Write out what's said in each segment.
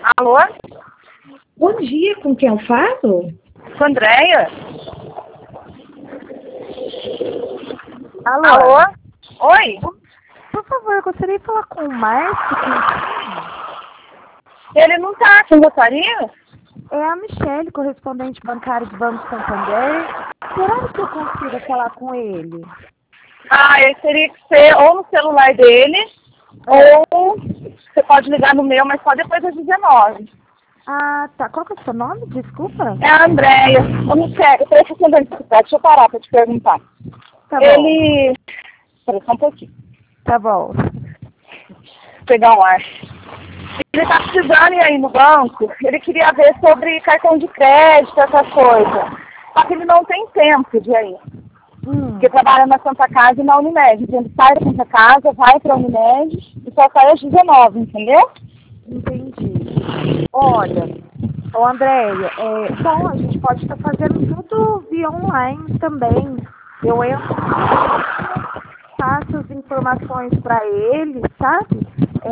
Alô? Bom dia, com quem eu falo? Com a Andréia? Alô? Oi? Por favor, eu gostaria de falar com o Márcio. Ele não tá, você gostaria? É a Michele, correspondente bancário do Banco Santander. Será que eu consigo falar com ele? Ele teria que ser ou no celular dele, ou você pode ligar no meu, mas só depois das 19. Ah, tá. Qual que é o seu nome? Desculpa. É a Andréia. Ô, Michele, eu tô tentando explicar, deixa eu parar pra te perguntar. Tá bom. Peraí, só um pouquinho. Tá bom. Vou pegar um ar. Ele tá precisando ir aí no banco, ele queria ver sobre cartão de crédito, essas coisas. Só que ele não tem tempo de ir. Porque trabalha na Santa Casa e na Unimed. Então, ele sai da Santa Casa, vai pra Unimed e só sai às 19, entendeu? Entendi. Olha, ô Andréia, bom, a gente pode estar fazendo tudo via online também. Eu entro, passo as informações para ele, sabe?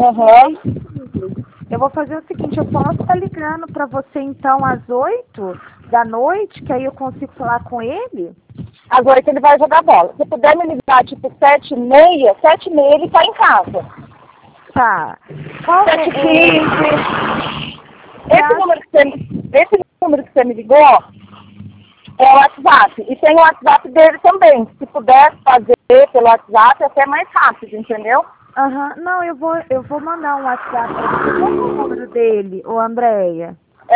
Eu vou fazer o seguinte, eu posso estar ligando para você então às 8 da noite, que aí eu consigo falar com ele? Às 8 ele vai jogar bola. Se puder me ligar tipo 7h30, 7h30 ele tá em casa. Tá. Qual 7h15. Esse número que você me ligou é o WhatsApp. E tem o WhatsApp dele também. Se puder fazer pelo WhatsApp, é até mais rápido, entendeu? Não, eu vou mandar um WhatsApp para você. Qual é o número dele, ô Andréia? É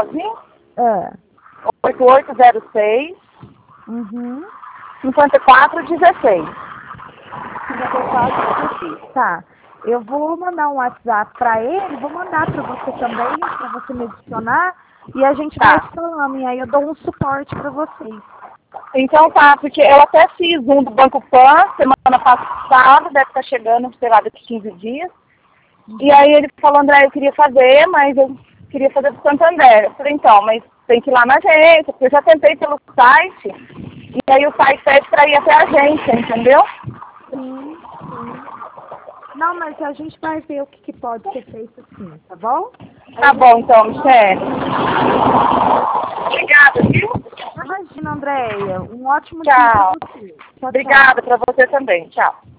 8806 5416. 5416. Tá. Eu vou mandar um WhatsApp para ele, vou mandar para você também, para você me adicionar, e a gente vai falando, e aí eu dou um suporte para vocês. Então tá, porque eu até fiz um do Banco Pan semana passada, deve estar chegando, sei lá, daqui 15 dias. E aí ele falou, André, eu queria fazer, mas eu queria fazer do Santander. Eu falei, então, mas tem que ir lá na agência, porque eu já tentei pelo site, e aí o site pede para ir até a agência, entendeu? Sim. Não, mas a gente vai ver o que pode ser feito sim, tá bom? Tá bom, então, Michele. Obrigada, viu? Imagina, Andréia. Um ótimo dia para você. Tchau. Obrigada para você também. Tchau.